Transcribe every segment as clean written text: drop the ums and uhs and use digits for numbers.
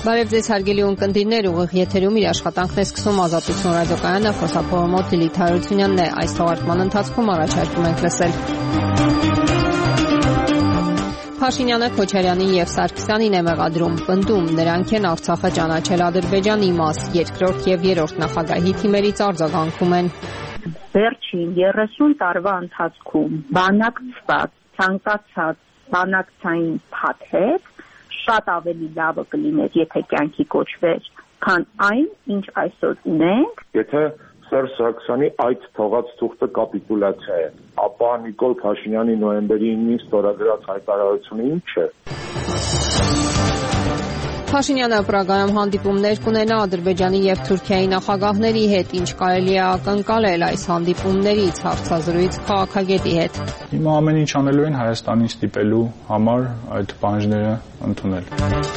Բարև ձեզ հարգելի ունկնդիրներ, ուղիղ եթերում իր աշխատանքն է սկսում Ազատություն ռադիոկայանը, խոսափողամոտ Լիլիթ Հարությունյանն է։ Այս թողարկման ընթացքում առաջարկում ենք լսել Փաշինյանը Քոչարյանին եւ Սարգսյանին է մեղադրում, պնդում, նրանք են Արցախը ճանաչել Ադրբեջանի մաս, երկրորդ եւ երրորդ նախագահի թիմերից արձագանքում են։ Վերջին 30 տարվա ընթացքում բանակցված, ցանկացած բանակցային փաթեթ շատ ավելի լավը կլիներ, եթե կյանքի կոչվեր, քան այն, ինչ այսօր ունենք։ Եթե Սերժ Սարգսյանի այդ թողած թուղթը կապիտուլյացիա է, ապա Նիկոլ Փաշինյանի նոյեմբերի 9-ին ստորագրած հայտարարությունը ինչ է։ Փաշինյանը Պրագայում հանդիպումներ կունենա Ադրբեջանի եւ Թուրքիայի նախագահների հետ, ինչ կարելի է ակնկալել այս հանդիպումներից, հարցազրույց քաղաքագետի հետ։ Հիմա ամեն ինչ անելու են Հայաստանին ստիպելու համար այդ պահանջները ընդունել։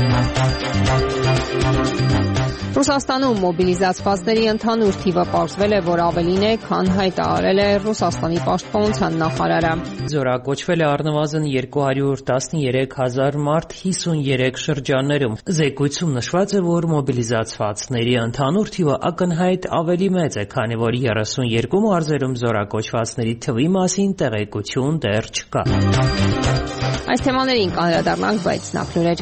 Ռուսաստանում մոբիլիզացվածների ընդհանուր թիվը պարզվել է, որ ավելին է, քան հայտարարել է Ռուսաստանի պաշտպանության նախարարը։ Զորակոչվել է առնվազն 213,000 մարդ 53 շրջաններում։ Զեկույցում նշված է, որ մոբիլիզացվածների ընդհանուր թիվը ակնհայտ ավելի մեծ է, քանի որ 32 մարզերում զորակոչվածների թվի մասին տեղեկություն դեռ չկա։ Այս թեմաներին կանդրադառնանք, բայց նախ լուրեր։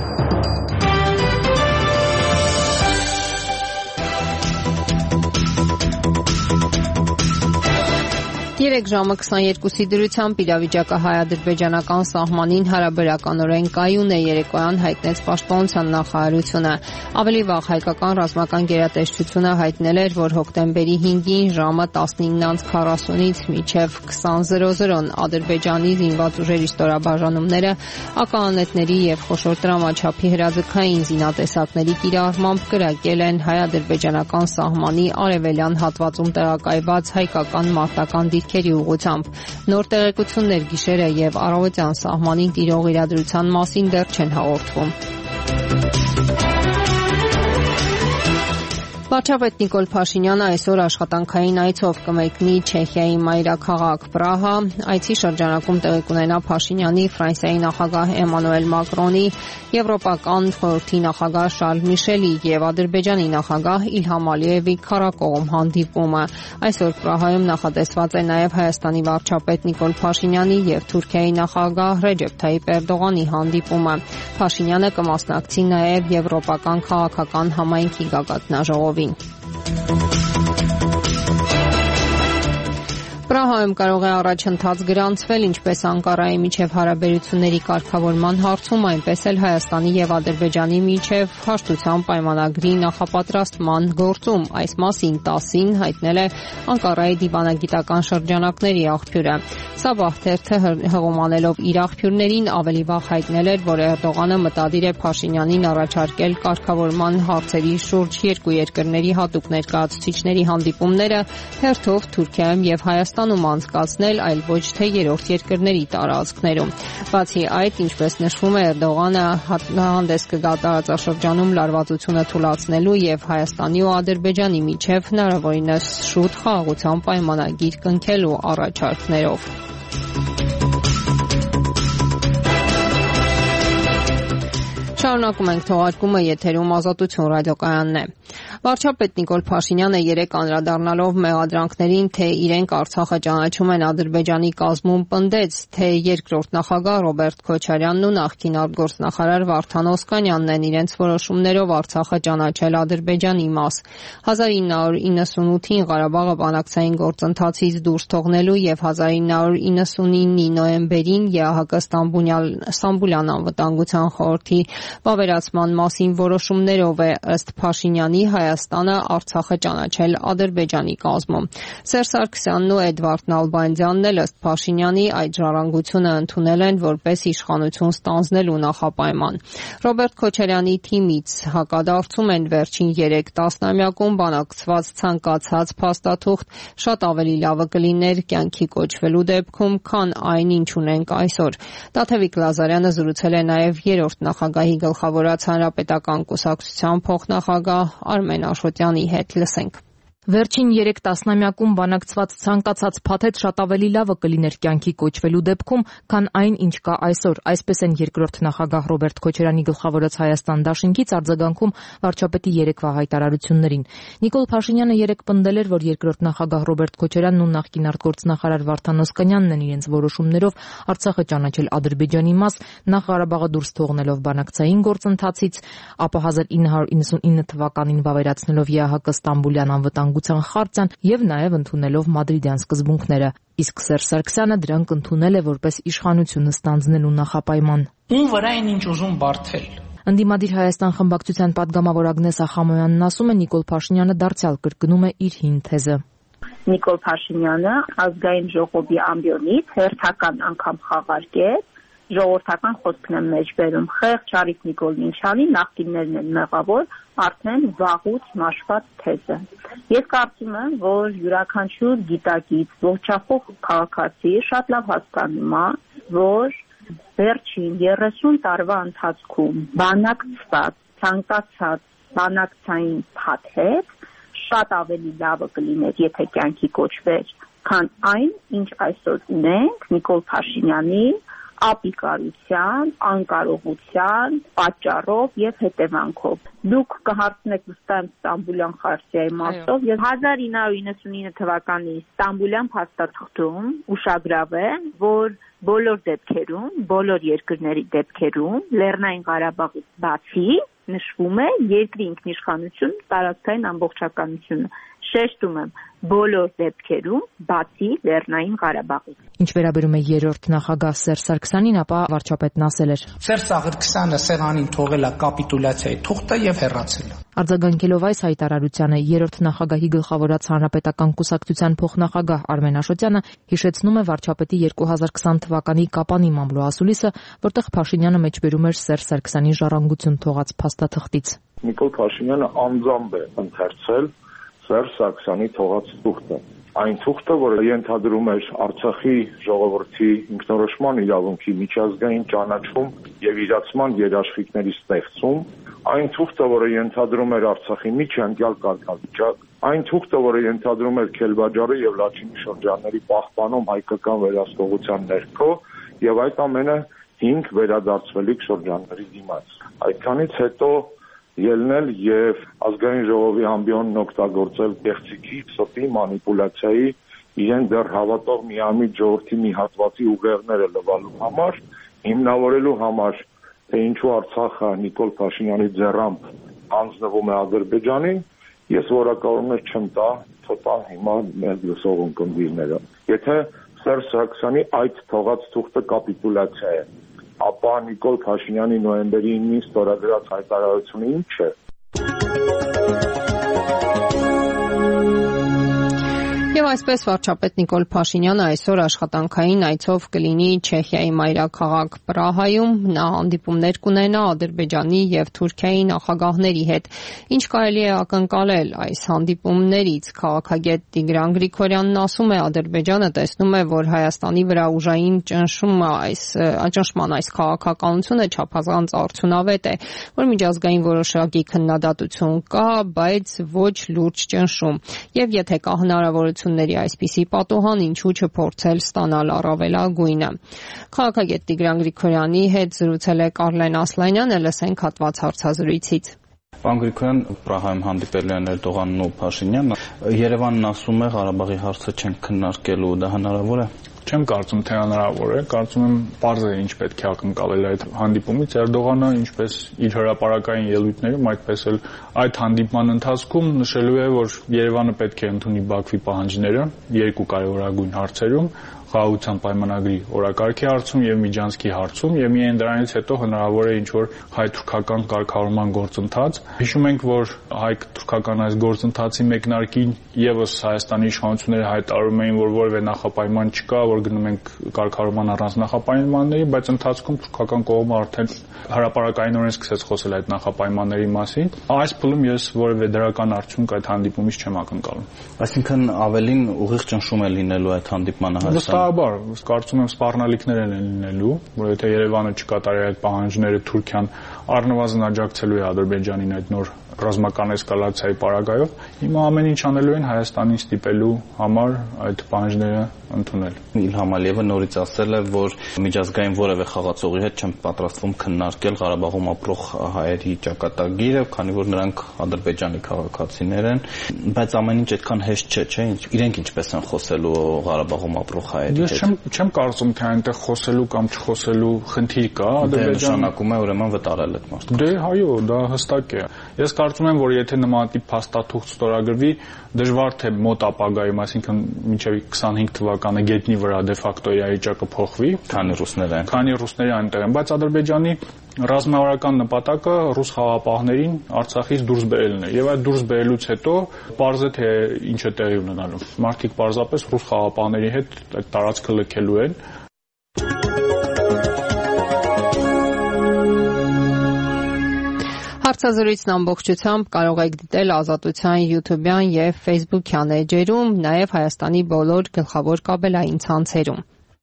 3 ժամը 22-ի դրությամբ իրավիճակը հայ-ադրբեջանական սահմանին հարաբերականորեն կայուն է, երեկոյան հայտնեց պաշտպանության նախարարությունը։ Ավելի վաղ հայկական ռազմական գերատեսչությունը հայտնել էր, որ հոկտեմբերի 5-ին ժամը 19:40-ից մինչև 20:00 Ադրբեջանի զինված ուժերի ստորաբաժանումները ականանետների եւ խոշոր տրամաչափի հրաձգային զինատեսակների կիրառմամբ կրակել են հայ-ադրբեջանական սահմանի արևելյան հատվածում տեղակայված հայկական մարտական դիրքերի ուղղությամբ։ Նոր տեղեկություններ գիշերը եւ առավոտյան սահմանին տիրող իրադրության մասին դեռ չեն հաղորդվում։ Վարչապետ Նիկոլ Փաշինյանը այսօր աշխատանքային այցով կմեկնի Չեխիայի մայրաքաղաք Պրահա։ Այցի շրջանակում տեղի կունենա Փաշինյանի, Ֆրանսիայի նախագահ Էմանուել Մակրոնի, Եվրոպական խորհրդի նախագահ Շարլ Միշելի եւ Ադրբեջանի նախագահ Իլհամ Ալիևի քարակողմ հանդիպումը։ Այսօր Պրահայում նախատեսված է նաեւ Հայաստանի վարչապետ Նիկոլ Փաշինյանի եւ Թուրքիայի նախագահ Ռեջեփ Թայիպ Էրդողանի հանդիպումը։ Փաշինյանը կմասնակցի նաեւ Եվրոպական քաղաքական համայնքի գագաթնաժողովին։ Պրահայում կարող է առաջընթաց գրանցվել ինչպես Անկարայի միջև հարաբերությունների կարգավորման հարցում, այնպես էլ Հայաստանի եւ Ադրբեջանի միջև հաշտության պայմանագրի նախապատրաստման գործում։ Այս մասին 10-ին հայտնել է Անկարայի դիվանագիտական շրջանակների աղբյուրը։ Սաբահ թերթը հղումանելով իր աղբյուրներին ավելի վաղ հայտնել էր, որ Էրդողանը մտադիր է Փաշինյանին առաջարկել կարգավորման հարցերի շուրջ երկու երկրների հատուկ ներկայացուցիչների հանդիպումները հերթով Թուրքիայում եւ Հայաստանում անցկացնել, այլ ոչ թե երրորդ երկրների տարածքներում։ Բացի այդ, ինչպես նշվում է, Էրդողանը հանդես կգա տարածաշրջանում լարվածությունը թուլացնելու եւ Հայաստանի ու Ադրբեջանի միջև հնարավորինս շուտ խաղաղության պայմանագիր կնքելու առաջարկներով։ Շարունակում ենք թողարկումը, եթերում Ազատություն ռադիոկայանն է։ Վարչապետ Նիկոլ Փաշինյանը երեկ անդրադառնալով մեղադրանքներին, թե իրենք Արցախը ճանաչում են Ադրբեջանի կազմում, պնդեց, թե երկրորդ նախագահ Ռոբերտ Քոչարյանն ու նախկին արտգործնախարար Վարդան Օսկանյանն են իրենց որոշումներով Արցախը ճանաչել Ադրբեջանի մաս։ 1998-ին Ղարաբաղը բանակցային գործընթացից դուրս թողնելու եւ 1999-ի նոյեմբերին ԵԱՀԿ Ստամբուլյան անվտանգության խորհրդի վավերացման մասին որոշումներով է ըստ Փաշինյանի Հայաստանը Արցախը ճանաչել Ադրբեջանի կազմում։ Սերժ Սարգսյանն ու Էդվարդ Նալբանդյանն էլ ըստ Փաշինյանի այդ ժառանգությունը ընդունել են որպես իշխանություն ստանձնելու նախապայման։ Ռոբերտ Քոչարյանի թիմից հակադարձում են վերջին 3 տասնամյակում բանակցված ցանկացած փաստաթուղթ շատ ավելի լավը կլիներ կյանքի կոչվելու դեպքում, քան այն, ինչ ունենք այսօր։ Տաթևիկ Լազարյանը զրուցել է նաև երրորդ նախագահի գլխավորած հանրապետական կուսակցության փոխնախագահ Արմեն Աշոտյանի հետ։ Լսենք։ Վերջին 3 տասնամյակում բանակցված ցանկացած փաթեթ շատ ավելի լավը կլիներ կյանքի կոչվելու դեպքում, քան այն, ինչ կա այսօր, այսպես են երկրորդ նախագահ Ռոբերտ Քոչարյանի գլխավորած Հայաստան դաշինքից արձագանքում վարչապետի երեկվա հայտարարություններին։ Նիկոլ Փաշինյանը երեկ պնդել էր, որ երկրորդ նախագահ Ռոբերտ Քոչարյանն ու նախկին արտգործնախարար Վարդան Օսկանյանն են իրենց որոշումներով Արցախը ճանաչել Ադրբեջանի մաս, նախ Ղարաբաղը դուրս թողնելով բանակցային գործընթացից, ապա 1999 թվականին վավերացնելով ԵԱՀԿ Ստամբուլյան անվտանգության խարտիան եւ նաեւ ընդունելով մադրիդյան սկզբունքները, իսկ Սերժ Սարգսյանը դրանք ընդունել է որպես իշխանությունը ստանձնելու նախապայման։ Ում վրա են ինչ ուզում բարթել։ Ընդդիմադիր Հայաստան խմբակցության падգամավոր Ագնես Ախամոյանն ասում է, Նիկոլ Փաշինյանը դարձյալ կրկնում է իր հին թեզը։ Նիկոլ Փաշինյանը ազգային ժողովի ամբիոնից հերթական անգամ խաղարկեց, ժողովրդական խոսքն եմ մեջ բերում, խեղճ Արիք Նիկոլնիչյանի նախկիններն են մեղավոր, արդեն վաղուց մաշված թեզը։ Ես կարծում եմ, որ յուրաքանչյուր գիտակից ողջախոհ քաղաքացի շատ լավ հասկանում է, որ վերջին 30 տարվա ընթացքում բանակցված, ցանկացած բանակցային փաթեթ շատ ավելի լավը կլիներ, եթե կյանքի կոչվեր, քան այն, ինչ այսօր ունենք Նիկոլ Փաշինյանի ապիկարության, անկարողության պատճառով եւ հետևանքով։ Դուք կհարցնեք վստահ Ստամբուլյան խարտիայի մասով եւ 1999 թվականի Ստամբուլյան փաստաթղթում ուշագրավ է, որ բոլոր դեպքերում, բոլոր երկրների դեպքերում Լեռնային Ղարաբաղից բացի նշվում է երկրի ինքնիշխանություն, տարածքային ամբողջականությունը։ Շեշտում եմ, բոլոր դեպքերում բացի Լեռնային Ղարաբաղից։ Ինչ վերաբերում է երրորդ նախագահ Սերժ Սարգսյանին, ապա վարչապետն ասել էր. Սերժ Սարգսյանը սեղանին թողել է կապիտուլյացիայի թուղթը եւ հեռացել է։ Արձագանքելով այս հայտարարությանը երրորդ նախագահի գլխավորած Հանրապետական կուսակցության փոխնախագահ Արմեն Աշոտյանը հիշեցնում է վարչապետի 2020 թվականի Կապանի մամլո ասուլիսը, որտեղ Փաշինյանը մեջբերում էր Սերժ Սարգսյանի ժառանգություն թողած փաստաթղթից։ Նիկոլ Փաշինյանը անձամբ է ընթերցել Սերժ Սարգսյանի թողած թուղթը։ Այն թուղթը, որը ենթադրում էր Արցախի ժողովրդի ինքնորոշման իրավունքի միջազգային ճանաչում եւ իրացման երաշխիքների ստեղծում, այն թուղթը, որը ենթադրում էր Արցախի միջանկյալ կարգավիճակ, այն թուղթը, որը ենթադրում էր Քելբաջարի եւ Լաչինի շրջանների պահպանում հայկական վերահսկողության ներքո եւ այդ ամենը 5 վերադարձվելիք շրջանների դիմաց։ Այդքանից հետո ելնել եւ ազգային ժողովի ամբիոնն օգտագործել գեղեցիկի, սոտի, մանիպուլյացիայի, իրեն դեռ հավատող միամիտ ժողովրդի մի հատվածի ուղեղները լվալու համար, հիմնավորելու համար, թե ինչու Արցախը Նիկոլ Փաշինյանի ձեռամբ հանձնվում է Ադրբեջանին, ես որակավորներ չեմ տա, թոտալ հիմա մեր լսող ունկնդիրները։ Եթե Սերժ Սարգսյանի այդ թողած թուղթը կապիտուլյացիա է, ապա Նիկոլ Փաշինյանի նոյեմբերի 9-ին ստորագրած հայտարարությունը ինչ է։ Եվ այսպես վարչապետ Նիկոլ Փաշինյանը այսօր աշխատանքային այցով կլինի Չեխիայի մայրաքաղաք Պրահայում, նա հանդիպումներ կունենա Ադրբեջանի եւ Թուրքիայի նախագահների հետ։ Ինչ կարելի է ակնկալել այս հանդիպումներից, քաղաքագետ Տիգրան Գրիգորյանն ասում է, Ադրբեջանը տեսնում է, որ Հայաստանի վրա ուժային ճնշման այս քաղաքականությունը չափազանց արդյունավետ է, որ միջազգային որոշակի քննադատություն կա, բայց ոչ լուրջ ճնշում։ Եվ եթե կա հնարավորություն այսպիսի պատոհան, ինչու չփորձել ստանալ առավելագույնը։ Քաղաքագետ Տիգրան Գրիգորյանի հետ զրուցել է Կարլեն Ասլանյանը, լսենք հատված հարցազրույցից։ Պարոն Գրիգորյան, Պրահայում հանդիպել են Էրդողանն ու Փաշինյանը, Երևանն ասում է Ղարաբաղի հարցը չեն քննարկելու, դա հնարավոր է։ Չեմ կարծում, թե հնարավոր է, կարծում եմ պարզ է ինչ պետք է ակնկալել այդ հանդիպումից։ Էրդողանը ինչպես իր հրապարակային ելույթներում, այդպես էլ այդ հանդիպման ընթացքում նշելու է, որ Երևանը պետք է ընդունի Բաքվի պահանջները երկու կարևորագույն հարցերում՝ խաղաղության պայմանագրի օրակարգի հարցում եւ Միջանցքի հարցում, եւ միայն դրանից հետո հնարավոր է ինչ-որ հայ-թուրքական կարգավորման գործընթաց։ Հիշում ենք, որ հայ-թուրքական այս գործընթացի մեկնարկին եւս Հայաստանի իշխանությունները հայտարարում էին, որ որևէ նախապայման չկա, որ գնում ենք կարգավորման առանց նախապայմանների, բայց ընթացքում թուրքական կողմը արդեն հրապարակայինորեն սկսեց խոսել այդ նախապայմանների մասին։ Այս փուլում ես որևէ դրական արդյունք այդ հանդիպումից չեմ ակնկալում։ Այսինքն ավելին ուղիղ ճնշում է լինելու այդ հանդիպմանը Հայաստանը։ Կարծում եմ սպառնալիքներ են լինելու, որ եթե Երևանը չկատարի այդ պահանջները, Թուրքիան առնվազն աջակցելու է Ադրբեջանին այդ նոր ռազմական էսկալացիայի պարագայով, հիմա ամեն ինչ անելու են Հայաստանին ստիպելու համար այդ պահանջները ընդունել։ Իլհամ Ալիևը նորից ասել է, որ միջազգային որևէ խաղացողի հետ չեն պատրաստվում քննարկել Ղարաբաղում ապրող հայերի ճակատագիրը, քանի որ նրանք Ադրբեջանի քաղաքացիներ են, բայց ամեն ինչ այդքան հեշտ չէ, իրենք ինչպես են խոսելու Ղարաբաղում ապրող հայերի հետ։ Ես չեմ կարծում, թե այնտեղ խոսելու կամ չխոսելու խնդիր կա, Ադրբեջանում ուրեմն վտարել այդ մարդը։ Դե այո, դա հստակ է։ Ես կարծում եմ, որ եթե նմանատիպ փաստաթուղթ ստորագրվի, դժվար թե մոտ ապագայում, այսինքն մինչև 25 թվականը գետնի վրա դե ֆակտո իրավիճակը փոխվի, քանի ռուսները այնտեղ են, բայց Ադրբեջանի ռազմավարական նպատակը ռուս խաղապահներին Արցախից դուրս բերելն է, եւ այդ դուրս բերելուց հետո պարզ է թե ինչ է տեղի ունենալու։ Մարդիկ պարզապես ռուս խաղապահների հետ այդ տարածքը լքելու են։ Հարցազրույցն ամբողջությամբ կարող եք դիտել Ազատության YouTube-յան եւ Facebook-յան էջերում, նաեւ Հայաստանի բոլոր գլխավոր կաբելային ցանցերում։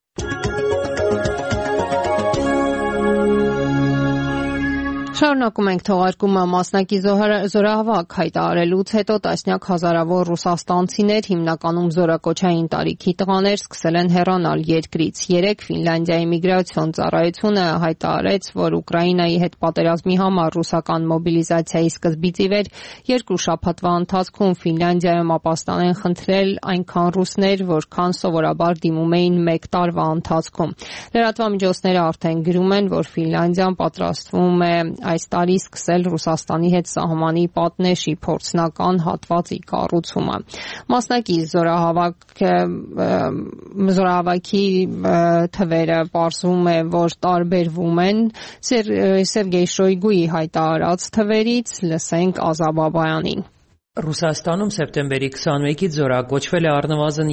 Շարունակում ենք թողարկումը մասնակի զորահավաք հայտարարելուց հետո տասնյակ հազարավոր ռուսաստանցիներ, հիմնականում զորակոչային տարիքի տղաներ, սկսել են հեռանալ երկրից։ Երեկ Ֆինլանդիայի միգրացիոն ծառայությունը հայտարարեց, որ Ուկրաինայի հետ պատերազմի համար ռուսական մոբիլիզացիայի սկզբից ի վեր 2 շաբաթվա ընթացքում Ֆինլանդիայում ապաստան են խնդրել այնքան ռուսներ, որքան սովորաբար դիմում էին 1 տարվա ընթացքում։ Լրատվամիջոցները արդեն գրում են, որ Ֆինլանդիան պատրաստվում է այս տարի սկսել Ռուսաստանի հետ սահմանի պատնեշի փորձնական հատվածի կառուցումը։ Մասնակի զորահավաքի թվերը պարզվում է, որ տարբերվում են Սերգեյ Շոյգուի հայտարարած թվերից, լսենք Ազա Բաբայանին։ Ռուսաստանում սեպտեմբերի 21-ից զորակոչվել է առնվազն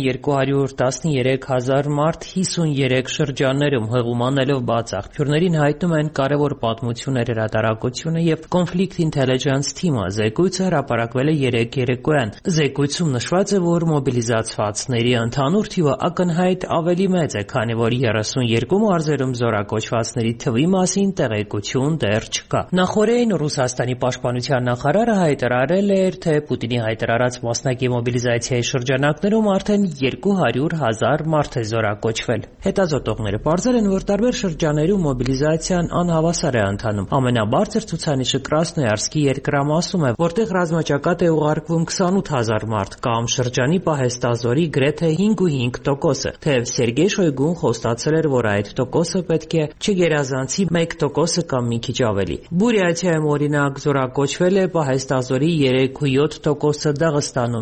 213,000 մարդ 53 շրջաններում, հղումանելով բաց աղբյուրներին հայտնում են կարևոր պատմություններ հրատարակությունը եւ Conflict Intelligence Team-ը։ Զեկույցը հրապարակվել է երեկոյան։ Զեկույցում նշված է, որ մոբիլիզացվածների ընդհանուր թիվը ակնհայտ ավելի մեծ է, քանի որ 32 մարզերում զորակոչվածների թվի մասին տեղեկություն դեռ չկա։ Նախորդին Ռուսաստանի պաշտպանության նախարարը հայտարարել էր, թե Պուտինի հայտարարած մասնակի մոբիլիզացիայի շրջանակներում արդեն 200,000 մարդ է զորակոչվել։ Հետազոտողները պարզել են, որ տարբեր շրջաներում մոբիլիզացիան անհավասար է ընթանում։ Ամենաբարձր ցուցանիշը Կրասնոյարսկի երկրամասում է, որտեղ ռազմաճակատ է ուղարկվում 28,000 մարդ, կամ շրջանի պահեստազորի գրեթե 5.5%-ը, թեև Սերգեյ Շոյգուն խոստացել էր, որ այդ տոկոսը պետք է չգերազանցի 1% կամ մի քիչ ավելի։ Բուրյաթիայում օրինակ զորակոչվել է պահեստազորի 3.7%, Դաղստանում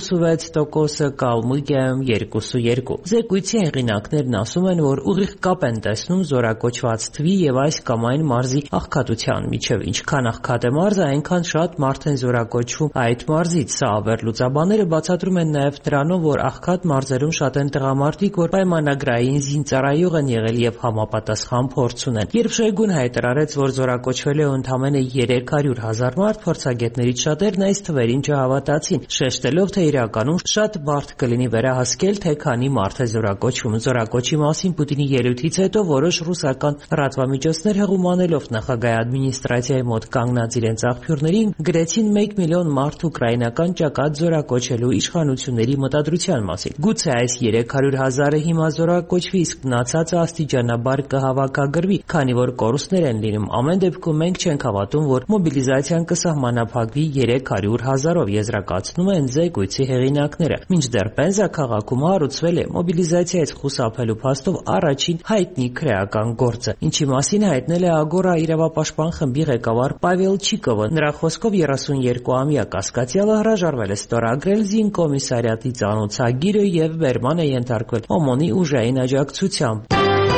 2.6%, Կալմուկիայում 2.2%։ Զեկույցի հեղինակներն ասում են, որ ուղիղ կապ են տեսնում զորակոչված թվի եւ այս կամ այն մարզի աղքատության միջև։ Ինչքան աղքատ է մարզը, այնքան շատ մարդ են զորակոչվում այդ մարզից։ Սա ավերլուծաբանները բացատրում են նաեւ նրանով, որ աղքատ մարզերում շատ են տղամարդիկ, որ պայմանագրային զինծառայող են եղել եւ համապատասխան փորձ ունեն։ Երբ Շոյգուն հայտարարեց, որ զորակոչվել է ընդամենը 300,000 մարդ, փորձագետներից շատերն այս թվերին չհավատացին, շեշտելով, թե իրականում շատ բարդ կլինի վերահասկել, թե քանի մարդ է զորակոչվում։ Զորակոչի մասին Պուտինի ելույթից հետո որոշ ռուսական լրատվամիջոցներ հղումանելով նախագահի ադմինիստրացիայի մոտ կանգնած իրենց աղբյուրներին գրեցին 1 միլիոն մարդ ուկրաինական ճակատ զորակոչելու իշխանությունների մտադրության մասին։ Գուցե այս 300,000-ը հիմա զորակոչվի, իսկ մնացածը աստիճանաբար կհավաքագրվի, քանի որ կորուստներ են լինում։ Ամեն դեպքում մենք չենք հավատում, որ մոբիլիզացիան կսահմանափակվի 300,000-ով, եզրակացնում են զեկույցի հեղինակները։ Մինչդեռ Պենզա քաղաքում հարուցվել է մոբիլիզացիայից խուսափելու փաստով առաջին հայտնի քրեական գործը, ինչի մասին հայտնել է Ագորա իրավապաշտպան խմբի ղեկավար Պավել Չիկովը։ Նրա խոսքով 32-ամյա կասկածյալը հրաժարվել է ստորագրել զինկոմիսարիատի ծանոթագիրը եւ բերման է ենթարկվել ՕՄՕՆ-ի ուժային աջակցությամբ։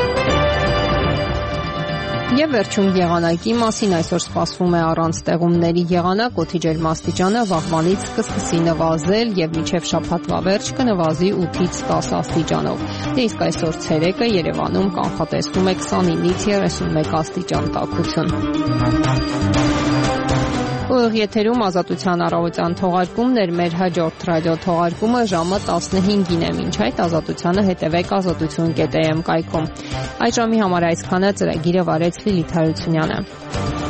Եվ վերջում եղանակի մասին այսօր սպասվում է առանց տեղումների եղանակ, օդի ջերմաստիճանը վաղվանից կսկսի նվազել եւ մինչեւ շաբաթվա վերջ կնվազի 8-ից 10 աստիճանով։ Դե իսկ այսօր ցերեկը Երևանում կանխատեսվում է 29-ից 31 աստիճան տաքություն։ Ուղիղ եթերում Ազատության առավոտյան թողարկումներ, մեր հաջորդ ռադիո թողարկումը ժամը 15-ին է։ Մինչ այդ Ազատությանը հետևեք azatutun.am կայքում։ Այդ ժամի համար այսքանը, ծրագիրը վարեց Լիլիթ Հարությունյանը։